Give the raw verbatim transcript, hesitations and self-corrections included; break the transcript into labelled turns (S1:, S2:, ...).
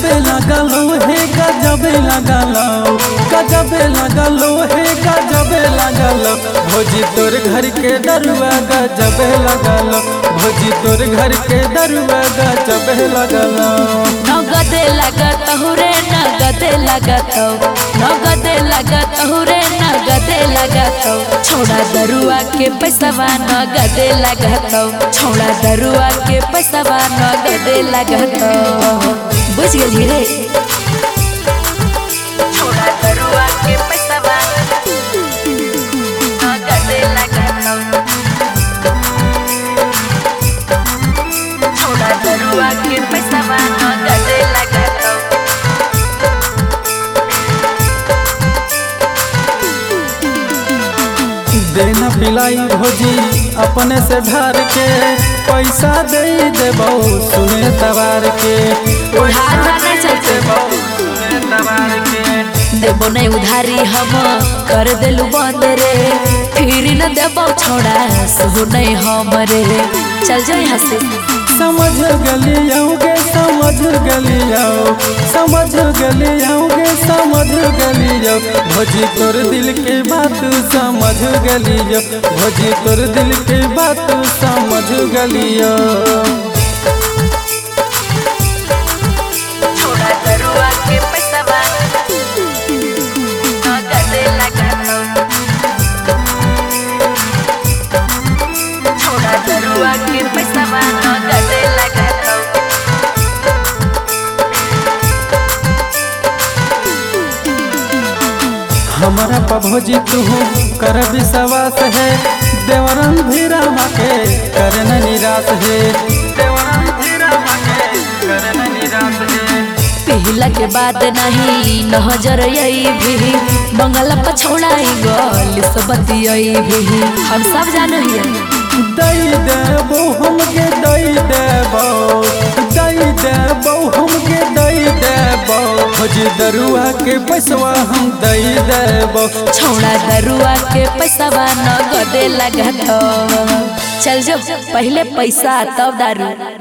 S1: गजबे लगलो हे गजबे लगलो गजबे लगलो हे गजबे लगलो भौजी तोर घर के दरुआ गजबे लगलो भौजी तोर घर के दरुआ गजबे लगलो।
S2: नगदे लगत रे नगदे लगत नगदे लगत रे नगदे लगत छोड़ा दरुआ के पैसवा नगदे लगत छोड़ा दरुआ के पैसवा नगदे लगत बुझ गेली रे। छोड़ा दरुआ के पैसवा नगदे लगत छोड़ा दरुआ के पैसवा नगदे लगत।
S1: देना पिलाई भौजी अपने से ढार के पैसा दे देबो सुने तवार के
S2: उधार ना चलते
S1: सुने तवार के
S2: देबो नहीं उधारी हम कर देलू बंद रे फिर न देबो छोड़ा सो नहीं हमरे चल जाओ यहाँ से।
S1: समझ गलियोगे समझ गलियो समझ गलियोगे समझ गलियो भौजी तोर दिल के बात समझ गलियो भौजी तोर दिल के बात समझ गलियो।
S2: छोड़ा दरुआ के पैसवा नगदे लगत छोड़ा दरुआ के पैसवा नगदे लगत।
S1: हमारा पभोजी तू कर विश्वास है देवरन भी रामा के करन निराश है देवरन भी रामा के करन निराश है।
S2: पहला के बाद नहीं नजर यही भी बंगला पछौड़ाई गल सबती भी हम सब जान हिया
S1: दई देबो हमके दई देबो दई देबो हमके दई देबो भौजी दरुआ के पैसवा हम दई देबो
S2: छोड़ा दरुआ के पैसवा नगदे लगत चल जो पहले पैसा तब दारू।